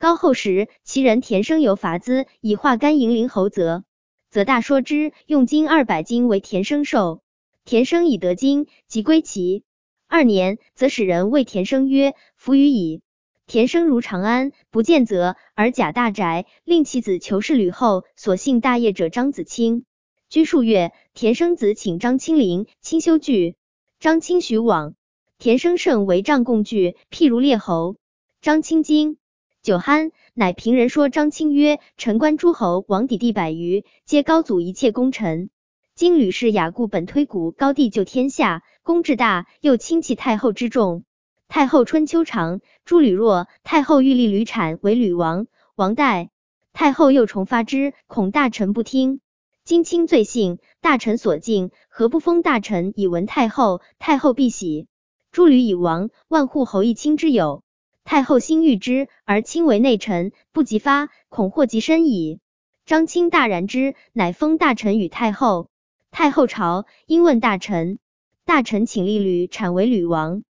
高后时，其人田生有伐资，以化甘迎陵侯则大说之，用金200斤为田生寿。田生以得金，即归齐。2年，则使人谓田生曰：夫与矣。田生如长安，不见则而假大宅，令其子求是吕后所幸大业者张子清。居数月，田生子请张清陵，亲修具。张清许往。田生胜为帐共具，譬如列侯。张清惊，酒酣，乃平人说张清曰：臣观诸侯王邸地100余，皆高祖一切功臣。今吕氏雅固本推古高帝救天下，功至大，又亲弃太后之重。太后春秋长，诸吕弱，太后欲立吕产为吕王，王代。太后又重发之，恐大臣不听。今卿罪幸，大臣所敬，何不封大臣以闻太后？太后必喜。诸吕已亡，万户侯一卿之有。太后心欲之，而卿为内臣，不及发，恐祸及身矣。张清大然之，乃封大臣与太后。太后朝，因问大臣，大臣请立吕产为吕王。